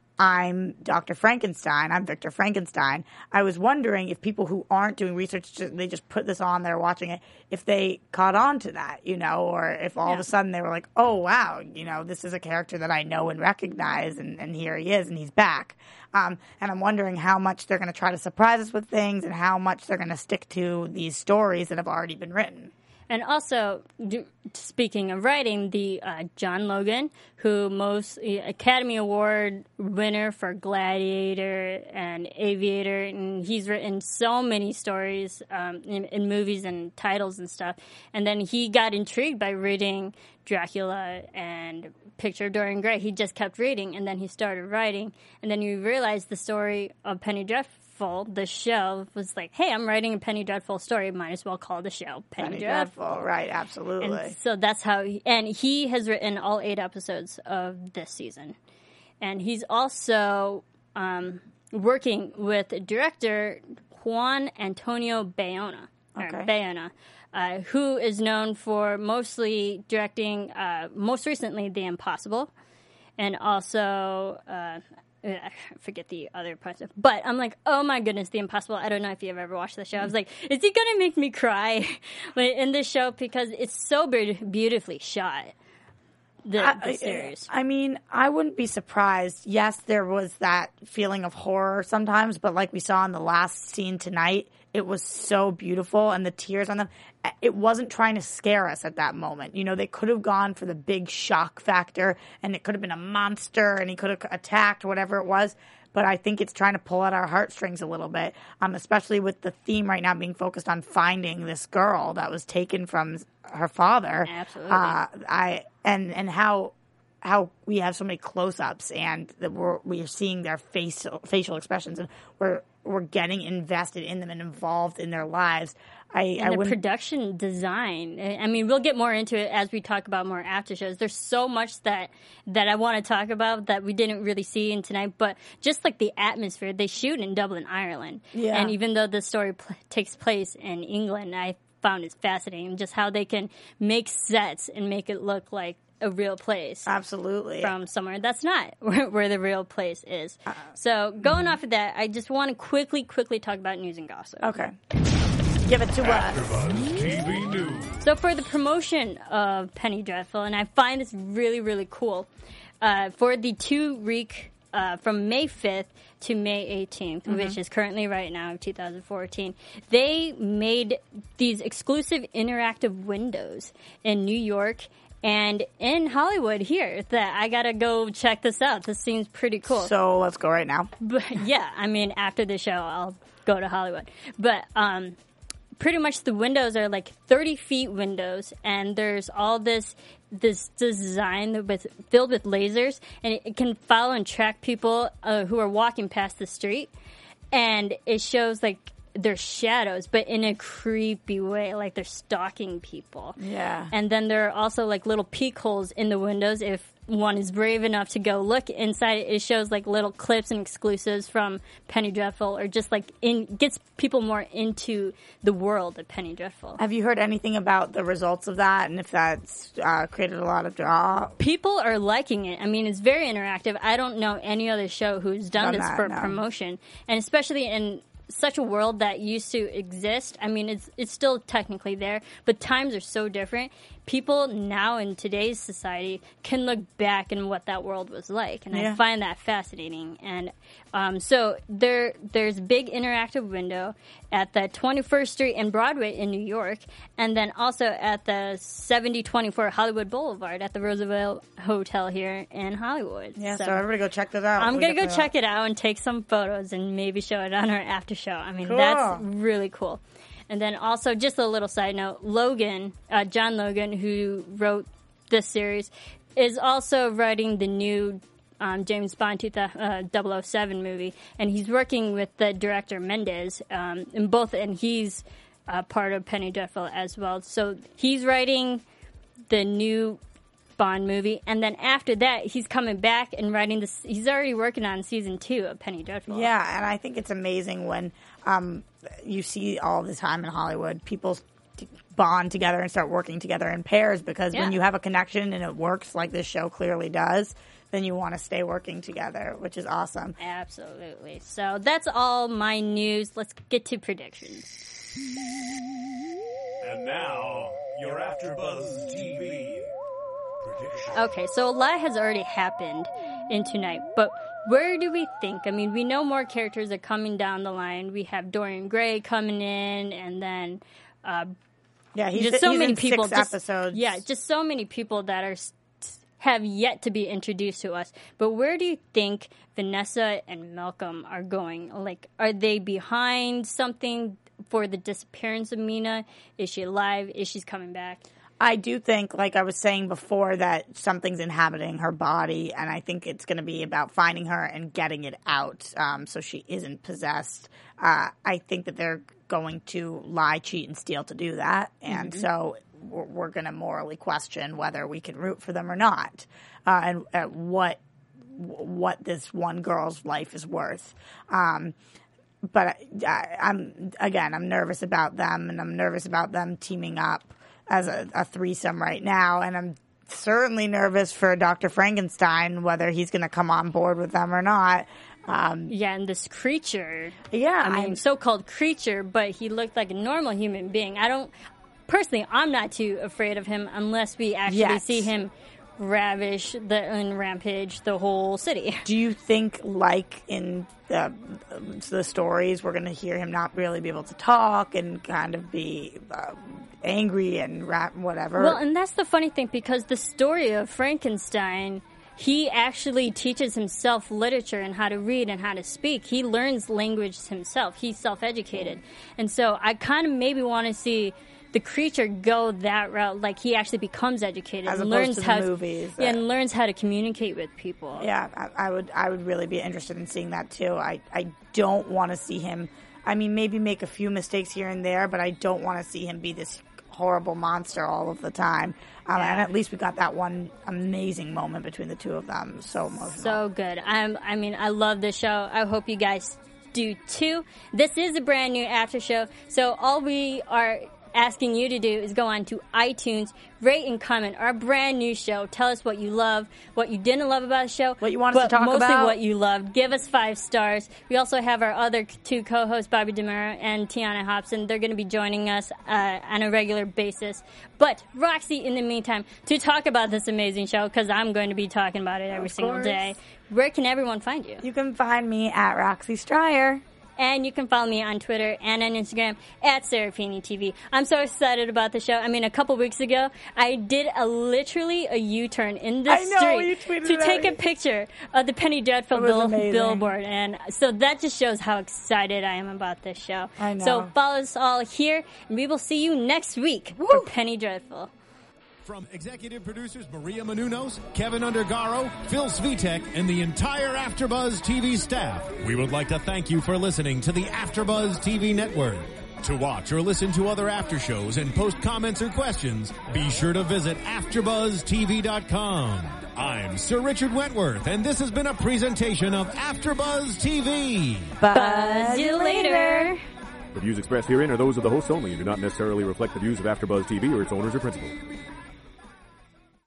I'm Doctor Frankenstein, I'm Victor Frankenstein. I was wondering if people who aren't doing research, they just put this on, they're watching it, if they caught on to that, you know, or if all Yeah. of a sudden they were like, oh, wow, you know, this is a character that I know and recognize, and, and here he is, and he's back. Um, and I'm wondering how much they're going to try to surprise us with things and how much they're going to stick to these stories that have already been written. And also, do, speaking of writing, the uh, John Logan, who most uh, Academy Award winner for Gladiator and Aviator, and he's written so many stories um, in, in movies and titles and stuff. And then he got intrigued by reading Dracula and Picture of Dorian Gray. He just kept reading, and then he started writing. And then you realize the story of Penny Dreadful. The show was like, hey, I'm writing a Penny Dreadful story. Might as well call the show Penny, Penny Dreadful. Dreadful, right, absolutely. And so that's how, he, and he has written all eight episodes of this season. And he's also um, working with director Juan Antonio Bayona, or Okay. Bayona, uh, who is known for mostly directing, uh, most recently, The Impossible, and also... Uh, I forget the other parts of, but I'm like, oh my goodness, The Impossible. I don't know if you've ever watched the show. I was like, is he gonna make me cry in this show because it's so be- beautifully shot. The, the I, series. I mean, I wouldn't be surprised. Yes, there was that feeling of horror sometimes, but like we saw in the last scene tonight, it was so beautiful, and the tears on them. It wasn't trying to scare us at that moment. You know, they could have gone for the big shock factor, and it could have been a monster, and he could have attacked, whatever it was. But I think it's trying to pull at our heartstrings a little bit, um, especially with the theme right now being focused on finding this girl that was taken from her father. Absolutely. Uh, I and and how how we have so many close-ups, and that we're we are seeing their facial facial expressions, and we're we're getting invested in them and involved in their lives. I, And I the wouldn't. production design. I mean, we'll get more into it as we talk about more after shows. There's so much that that I want to talk about that we didn't really see in tonight. But just like the atmosphere, they shoot in Dublin, Ireland. Yeah. And even though the story pl- takes place in England, I found it fascinating just how they can make sets and make it look like a real place. Absolutely. From somewhere that's not where, where the real place is. Uh, so going mm-hmm. off of that, I just want to quickly, quickly talk about news and gossip. Okay. Give it to us. AfterBuzz T V News. So for the promotion of Penny Dreadful, and I find this really, really cool, uh, for the two-week uh, from May fifth to May eighteenth, mm-hmm. which is currently right now, two thousand fourteen, they made these exclusive interactive windows in New York and in Hollywood here that I gotta go check this out. This seems pretty cool. So let's go right now. But yeah, I mean, after the show, I'll go to Hollywood. But um, pretty much the windows are like thirty feet windows, and there's all this this design with filled with lasers, and it, it can follow and track people uh, who are walking past the street, and it shows like their shadows, but in a creepy way, like they're stalking people. Yeah. And then there are also like little peek holes in the windows if one is brave enough to go look inside. It shows like little clips and exclusives from Penny Dreadful, or just like in gets people more into the world of Penny Dreadful. Have you heard anything about the results of that, and if that's uh, created a lot of draw? People are liking it. I mean, it's very interactive. I don't know any other show who's done, Done this that, for no. promotion, and especially in such a world that used to exist. I mean, it's it's still technically there, but times are so different. People now in today's society can look back in what that world was like, and Yeah. I find that fascinating. And um, so there there's a big interactive window at the twenty-first Street and Broadway in New York, and then also at the seventy twenty-four Hollywood Boulevard at the Roosevelt Hotel here in Hollywood. Yeah, so, everybody go check that out. I'm We going to go definitely- check it out and take some photos and maybe show it on our after show. I mean, Cool. that's really cool. And then also, just a little side note, Logan, uh, John Logan, who wrote this series, is also writing the new um, James Bond two thousand, uh, double oh seven movie. And he's working with the director Mendes um, in both, and he's uh, part of Penny Dreadful as well. So he's writing the new Bond movie, and then after that, he's coming back and writing this. He's already working on season two of Penny Dreadful. Yeah, and I think it's amazing when um, you see all the time in Hollywood, people t- bond together and start working together in pairs, because Yeah. when you have a connection and it works like this show clearly does, then you want to stay working together, which is awesome. Absolutely. So that's all my news. Let's get to predictions. And now, your AfterBuzz T V prediction. Okay, so a lot has already happened in tonight, but where do we think? I mean, we know more characters are coming down the line. We have Dorian Gray coming in, and then uh, Yeah, he's, just so he's many in people. six just, episodes. Yeah, just so many people that are have yet to be introduced to us. But where do you think Vanessa and Malcolm are going? Like, are they behind something for the disappearance of Mina? Is she alive? Is she coming back? I do think, like I was saying before, that something's inhabiting her body, and I think it's going to be about finding her and getting it out, um, so she isn't possessed. Uh, I think that they're going to lie, cheat, and steal to do that, and Mm-hmm. so we're, we're going to morally question whether we can root for them or not, uh, and uh, what what this one girl's life is worth. Um, but I, I'm again, I'm nervous about them, and I'm nervous about them teaming up as a, a threesome right now, and I'm certainly nervous for Doctor Frankenstein, whether he's going to come on board with them or not. Um, Yeah, and this creature. yeah, I mean, I'm- so-called creature, but he looked like a normal human being. I don't, personally, I'm not too afraid of him unless we actually Yet. see him ravish the and rampage the whole city. do you think, like in the the stories, we're going to hear him not really be able to talk and kind of be uh, angry and rap whatever? Well, and that's the funny thing, because the story of Frankenstein, he actually teaches himself literature and how to read and how to speak. He learns language himself. He's self-educated. And so I kind of maybe want to see the creature go that route, like he actually becomes educated As and opposed learns to the how movies yeah, that- and learns how to communicate with people. Yeah, I, I would. I would really be interested in seeing that too. I, I don't want to see him. I mean, maybe make a few mistakes here and there, but I don't want to see him be this horrible monster all of the time. Um, Yeah. And at least we got that one amazing moment between the two of them. So emotional. So good. I'm, I mean, I love this show. I hope you guys do too. This is a brand new after show, so all we are asking you to do is go on to iTunes, rate and comment our brand new show. Tell us what you love, what you didn't love about the show, What you want us but to talk mostly about. what you loved. Give us five stars. We also have our other two co-hosts, Bobby Demura and Tiana Hobson. They're going to be joining us uh, on a regular basis. But Roxy, in the meantime, to talk about this amazing show, because I'm going to be talking about it every Of single course. day. Where can everyone find you? You can find me at Roxy Stryer. And you can follow me on Twitter and on Instagram at Serafini T V. I'm so excited about the show. I mean, a couple weeks ago, I did a literally a U-turn in the I know, you street tweeted to it take out. a picture of the Penny Dreadful It was bill- amazing. billboard. And so that just shows how excited I am about this show. I know. So follow us all here, and we will see you next week Woo! for Penny Dreadful. From executive producers Maria Menounos, Kevin Undergaro, Phil Svitek, and the entire AfterBuzz T V staff, we would like to thank you for listening to the AfterBuzz T V network. To watch or listen to other after shows and post comments or questions, be sure to visit after buzz T V dot com. I'm Sir Richard Wentworth, and this has been a presentation of AfterBuzz T V. Buzz you later. The views expressed herein are those of the hosts only and do not necessarily reflect the views of AfterBuzz T V or its owners or principals.